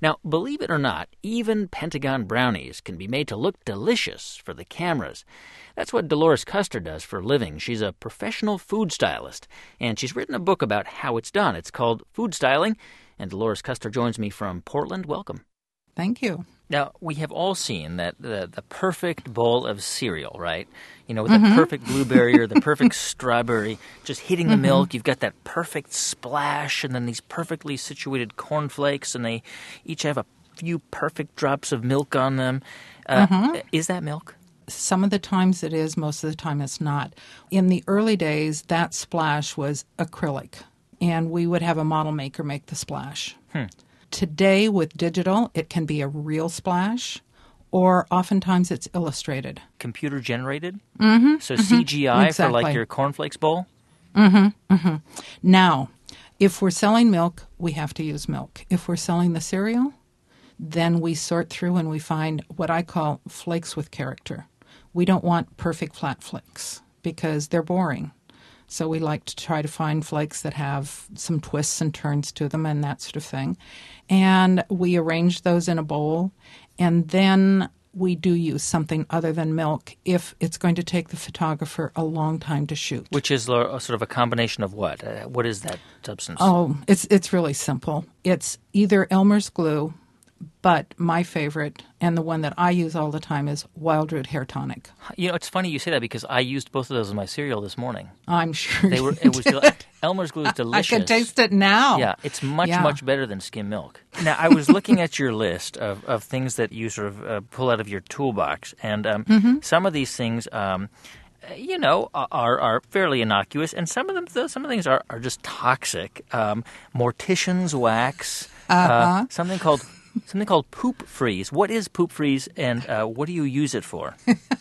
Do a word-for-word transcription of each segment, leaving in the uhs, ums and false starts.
Now, believe it or not, even Pentagon brownies can be made to look delicious for the cameras. That's what Dolores Custer does for a living. She's a professional food stylist, and she's written a book about how it's done. It's called Food Styling, and Dolores Custer joins me from Portland. Welcome. Thank you. Now, we have all seen that the, the perfect bowl of cereal, right? You know, with Mm-hmm. the perfect blueberry or the perfect strawberry just hitting the Mm-hmm. milk. You've got that perfect splash, and then these perfectly situated cornflakes, and they each have a few perfect drops of milk on them. Uh, Mm-hmm. Is that milk? Some of the times it is, most of the time it's not. In the early days, that splash was acrylic, and we would have a model maker make the splash. Hmm. Today, with digital, it can be a real splash, or oftentimes it's illustrated. Computer generated? Mm-hmm. So C G I Exactly. for like your cornflakes bowl? Mm-hmm. Mm-hmm. Now, if we're selling milk, we have to use milk. If we're selling the cereal, then we sort through and we find what I call flakes with character. We don't want perfect flat flakes because they're boring. So we like to try to find flakes that have some twists and turns to them and that sort of thing. And we arrange those in a bowl, and then we do use something other than milk if it's going to take the photographer a long time to shoot. Which is lo- sort of a combination of what? Uh, what is that substance? Oh, it's it's really simple. It's either Elmer's glue, but my favorite and the one that I use all the time is Wild Root Hair Tonic. You know, it's funny you say that because I used both of those in my cereal this morning. I'm sure They were. you It was did. del- Elmer's glue is I delicious. can taste it now. Yeah, it's much, Yeah. much better than skim milk. Now, I was looking at your list of, of things that you sort of uh, pull out of your toolbox, and um, Mm-hmm. some of these things, um, uh, you know, are are fairly innocuous, and some of them, though, some of the things are, are just toxic. Um, mortician's wax, Uh-huh. uh, something called something called poop freeze. What is poop freeze, and uh, what do you use it for?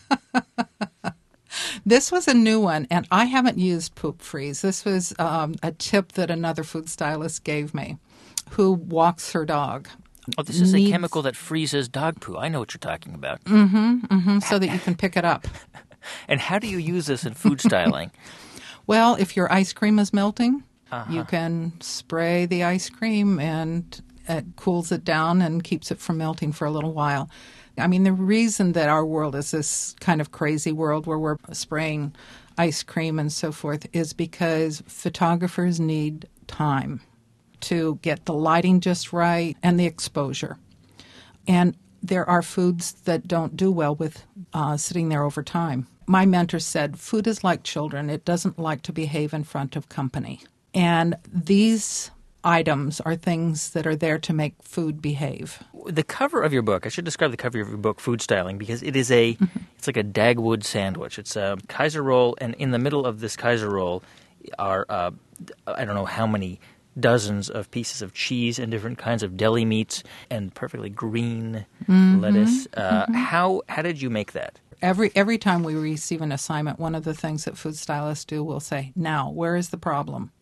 This was a new one, and I haven't used Poop Freeze. This was um, a tip that another food stylist gave me who walks her dog. Oh, this is a Needs- chemical that freezes dog poo. I know what you're talking about. Mm-hmm, so that you can pick it up. And how do you use this in food styling? Well, if your ice cream is melting, Uh-huh. you can spray the ice cream and it cools it down and keeps it from melting for a little while. I mean, the reason that our world is this kind of crazy world where we're spraying ice cream and so forth is because photographers need time to get the lighting just right and the exposure. And there are foods that don't do well with uh, sitting there over time. My mentor said, food is like children. It doesn't like to behave in front of company. And these items are things that are there to make food behave. The cover of your book, I should describe the cover of your book, Food Styling, because it is a, Mm-hmm. it's like a Dagwood sandwich. It's a Kaiser roll, and in the middle of this Kaiser roll are, uh, I don't know how many dozens of pieces of cheese and different kinds of deli meats and perfectly green Mm-hmm. lettuce. Uh, How how did you make that? Every every time we receive an assignment, one of the things that food stylists do will say, now, where is the problem?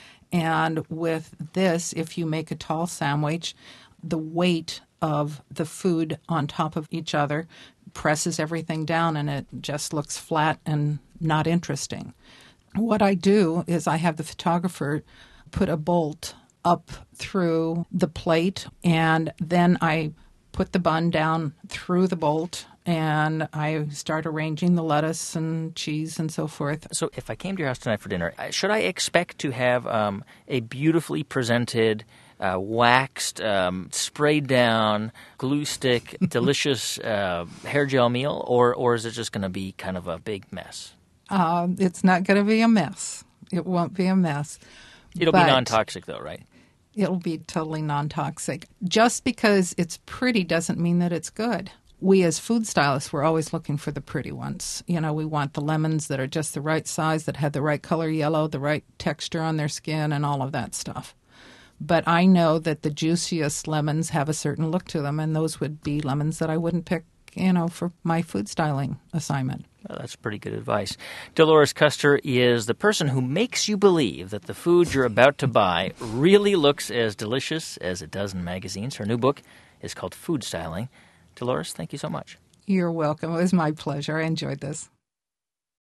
And with this, if you make a tall sandwich, the weight of the food on top of each other presses everything down and it just looks flat and not interesting. What I do is I have the photographer put a bolt up through the plate, and then I put the bun down through the bolt, and I start arranging the lettuce and cheese and so forth. So if I came to your house tonight for dinner, uh, should I expect to have um, a beautifully presented, uh, waxed, um, sprayed down, glue stick, delicious uh, hair gel meal, or, or is it just going to be kind of a big mess? Uh, it's not going to be a mess. It won't be a mess. It'll But be non-toxic though, right? It'll be totally non-toxic. Just because it's pretty doesn't mean that it's good. We as food stylists, we're always looking for the pretty ones. You know, we want the lemons that are just the right size, that have the right color yellow, the right texture on their skin, and all of that stuff. But I know that the juiciest lemons have a certain look to them, and those would be lemons that I wouldn't pick, you know, for my food styling assignment. Well, that's pretty good advice. Dolores Custer is the person who makes you believe that the food you're about to buy really looks as delicious as it does in magazines. Her new book is called Food Styling. Dolores, thank you so much. You're welcome. It was my pleasure. I enjoyed this.